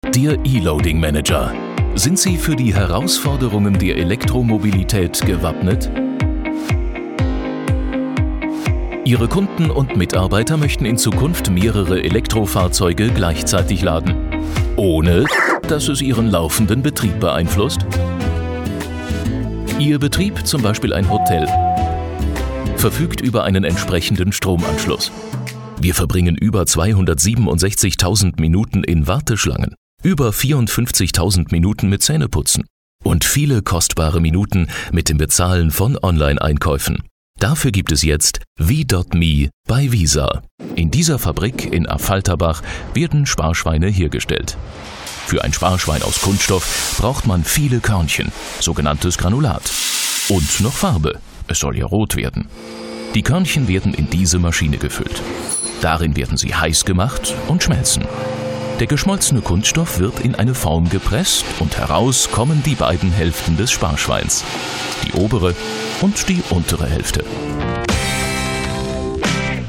Der E-Loading Manager. Sind Sie für die Herausforderungen der Elektromobilität gewappnet? Ihre Kunden und Mitarbeiter möchten in Zukunft mehrere Elektrofahrzeuge gleichzeitig laden, ohne dass es Ihren laufenden Betrieb beeinflusst? Ihr Betrieb, zum Beispiel ein Hotel, verfügt über einen entsprechenden Stromanschluss. Wir verbringen über 267.000 Minuten in Warteschlangen, über 54.000 Minuten mit Zähneputzen und viele kostbare Minuten mit dem Bezahlen von Online-Einkäufen. Dafür gibt es jetzt V.me bei Visa. In dieser Fabrik in Affalterbach werden Sparschweine hergestellt. Für ein Sparschwein aus Kunststoff braucht man viele Körnchen, sogenanntes Granulat. Und noch Farbe, es soll ja rot werden. Die Körnchen werden in diese Maschine gefüllt. Darin werden sie heiß gemacht und schmelzen. Der geschmolzene Kunststoff wird in eine Form gepresst und heraus kommen die beiden Hälften des Sparschweins, die obere und die untere Hälfte.